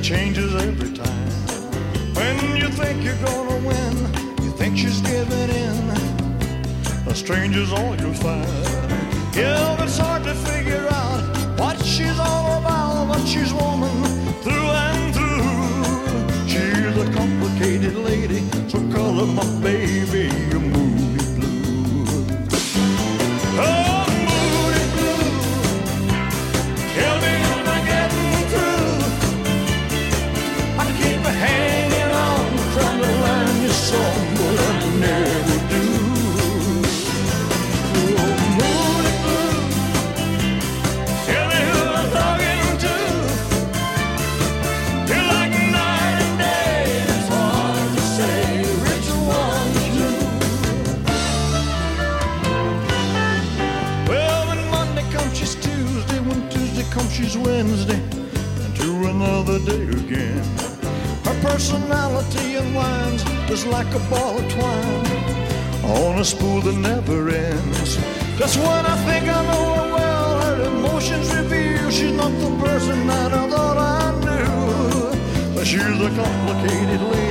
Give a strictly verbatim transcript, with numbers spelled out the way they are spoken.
changes every time. When you think you're gonna win, you think she's giving in. A stranger's all you'll find. Yeah, it's hard to figure out what she's all about, but she's woman through and through. She's a complicated lady, so call her my baby, a moody blue. Oh, moody blue, tell me am I getting through? I keep hanging on, trying to learn your song, but I never do. Oh, moody blue, tell me who I'm talking to. You're like night and day, it's hard to say which one's you. Well, when Monday comes, she's Tuesday. When Tuesday comes, she's Wednesday. And to another day again. Her personality unwinds just like a ball of twine on a spool that never ends. Just when I think I know her well, her emotions reveal she's not the person that I thought I knew. But she's a complicated lady.